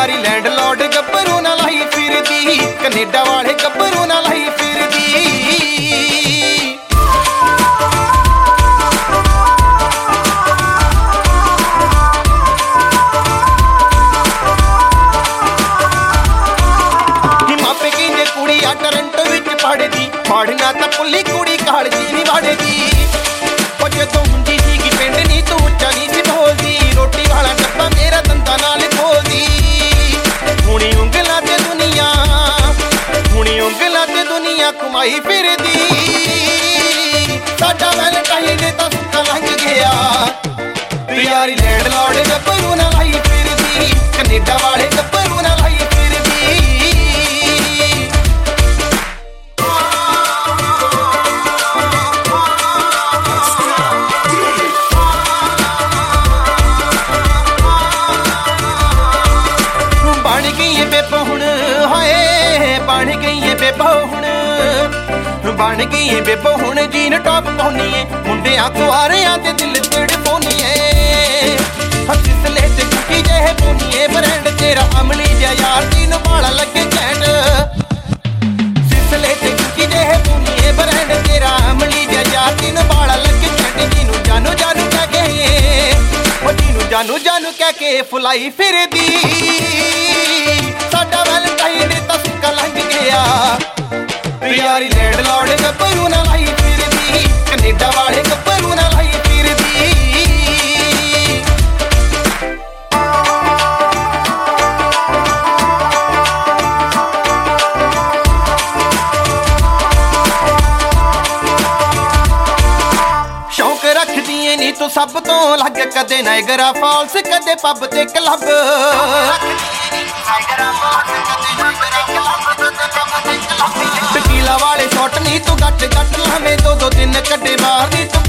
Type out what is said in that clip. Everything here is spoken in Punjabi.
ਯਾਰੀ ਲੈਂਡਲੋਰਡ ਗੱਭਰੂ ਨਾਲ ਲਾਈ ਫਿਰਦੀ, ਕੈਨੇਡਾ ਵਾਲੇ ਗੱਭਰੂ ਨਾਲ ਲਾਈ ਫਿਰਦੀ। ਮਾਪੇ ਕਹਿੰਦੇ ਕੁੜੀ ਆ ਟੋਰਾਂਟੋ ਵਿੱਚ ਪੜ੍ਹਦੀ, ਪੜ੍ਹਨਾ ਤਾਂ ਪੁੱਲੀ ਕੁੜੀ ਕਾਲਜ ਨਹੀਂ ਵੜਦੀ। ਉਹ ਜਦੋਂ ਹੁੰਦੀ ਸੀਗੀ ਪਿੰਡ ਨੀ ਤੂੰ ਉੱਚਾ ਨਹੀਂ ਸੀ ਬੋਲਦੀ, ਰੋਟੀ ਵਾਲਾ ਡੱਬਾ ਮੇਰਾ ਦੰਦਾਂ ਨਾਲ ਖੋਲਦੀ। ਹੁਣੀ ਉਂਗਲਾਂ ਤੇ ਦੁਨੀਆ ਘੁਮਾਈ ਫਿਰਦੀ। ਸਾਡਾ ਵੈਲੈਂਟਾਈਨ ਤਾਂ ਸੁੱਕਾ ਲੰਘ ਗਿਆ, ਯਾਰੀ ਲੈਂਡਲੋਰਡ ਗੱਭਰੂ ਨਾਲ ਲਾਈ ਫਿਰਦੀ, ਕੈਨੇਡਾ ਵਾਲੇ ਗੱਭਰੂ ਨਾਲ ਲਾਈ ਫਿਰਦੀ। ਬਣ ਗਈ ਏ ਬੇਬੋ ਹੁਣ, ਹਾਏ ਬਣ ਗਈ ਏ ਬੇਬੋ ਹੁਣ, ਬਣ ਗਈ ਏ ਬੇਬੋ ਹੁਣ। ਜੀਨ ਟੌਪ ਪਾਉਣੀ ਏ, ਮੁੰਡਿਆਂ ਕੁਆਰਿਆਂ ਦੇ ਦਿਲ ਤੜਪਾਉਣੀ ਏ। ਹੱਸਲੇ ਤੇ ਕੁੱਕੀ ਜਿਹੇ ਪਾਉਣੀ ਏ, ਬ੍ਰਾਂਡ ਤੇਰਾ ਅਮਲੀ ਜਿਹਾ ਯਾਰ ਤੈਨੂੰ ਬਾਲਾ ਲੱਗੇ ਘੈਂਟ। ਸਿਸਲੇ ਤੇ ਕੁੱਕੀ ਜਿਹੇ ਪਾਉਣੀ ਏ, ਬ੍ਰਾਂਡ ਤੇਰਾ ਅਮਲੀ ਜਿਹਾ ਯਾਰ ਤੈਨੂੰ ਬਾਲਾ ਲੱਗੇ ਘੈਂਟ। ਜਿਹਨੂੰ ਜਾਨੂ ਜਾਨੂ ਕਹਿ ਕੇ, ਉਹ ਜਿਹਨੂੰ ਜਾਨੂ ਜਾਨੂ ਕਹਿ ਕੇ ਫੁਲਾਈ ਫਿਰਦੀ। ਸਾਡਾ ਵੈਲੈਂਟਾਈਨ ਤਾਂ ਸੁੱਕਾ ਲੰਘ ਗਿਆ, ਯਾਰੀ ਲੈਂਡਲੋਰਡ ਗੱਭਰੂ ਨਾਲ ਲਾਈ ਫਿਰਦੀ, ਕੈਨੇਡਾ ਵਾਲੇ ਗੱਭਰੂ ਨਾਲ ਲਾਈ ਫਿਰਦੀ। ਸ਼ੌਂਕ ਰੱਖਦੀ ਏ ਨੀ ਤੂੰ ਸਭ ਤੋਂ ਅਲੱਗ, ਕਦੇ ਨਾਇਗਰਾ ਫਾਲਸ ਕਦੇ ਪੱਬ ਤੇ ਕਲੱਬ। ਟਕੀਲਾ ਵਾਲੇ ਸ਼ਾਟ ਨੀ ਤੂੰ ਗੱਟ ਗੱਟ ਲਾਵੇਂ, ਦੋ ਦੋ ਦਿਨ ਕੱਢੇ ਬਾਹਰ ਨੀ ਤੂੰ